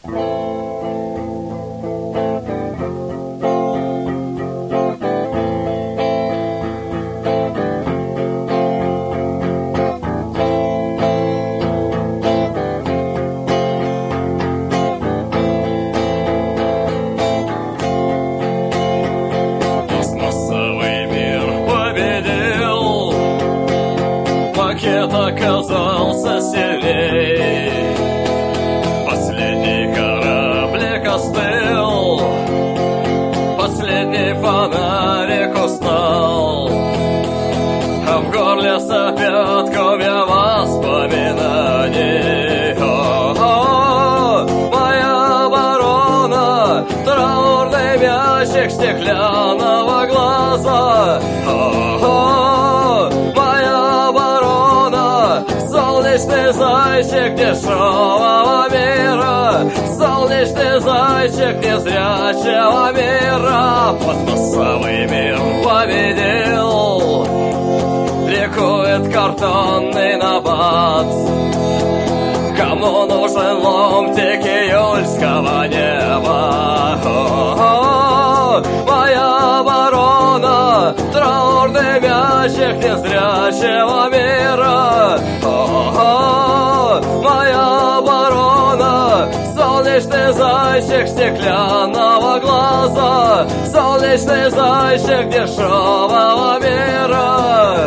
Макет оказался сильней. Последний кораблик остыл, последний фонарик устал, а в горле сопят комья воспоминаний. О-о-о, моя ворона, траурный мячик стеклянного глаза. О-о-о, моя ворона, солнечный зайчик дешевого мира, солнечный зайчик незрячего мира. Пластмассовый мир победил, ликует картонный набат. Кому нужен ломтик июльского неба? О-о-о, моя ворона, траурный мячик незрячего мира. О-о-о, моя ворона, солнечный зайчик стеклянного глаза, солнечный зайчик дешевого мира.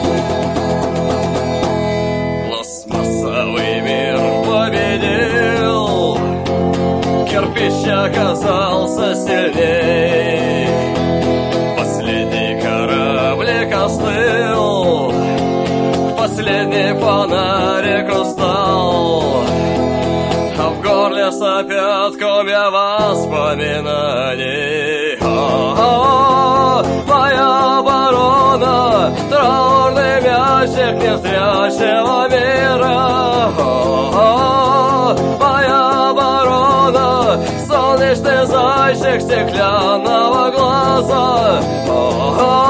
Пластмассовый мир победил, кирпич оказался сильней. Последний кораблик остыл, последний фонарик устал, а в горле сопят комья воспоминаний. О-о-о, моя ворона, траурный мячик незрячего мира. О-о-о, моя ворона, солнечный зайчик стеклянного глаза. О-о-о,